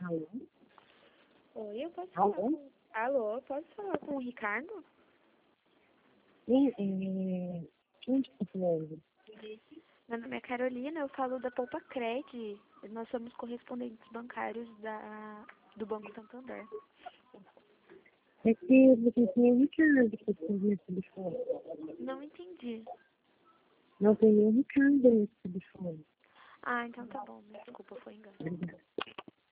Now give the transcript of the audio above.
Alô? Oi, eu posso falar Alô? com... Alô, eu posso falar com o Ricardo? Quem que tá falando? Meu nome é Carolina, eu falo da Poupa Cred. Nós somos correspondentes bancários do Banco Santander. É que você tem um Ricardo que você nesse telefone. Não entendi. Não tem nenhum Ricardo nesse telefone. Ah, então tá bom, desculpa, foi engano. Obrigada.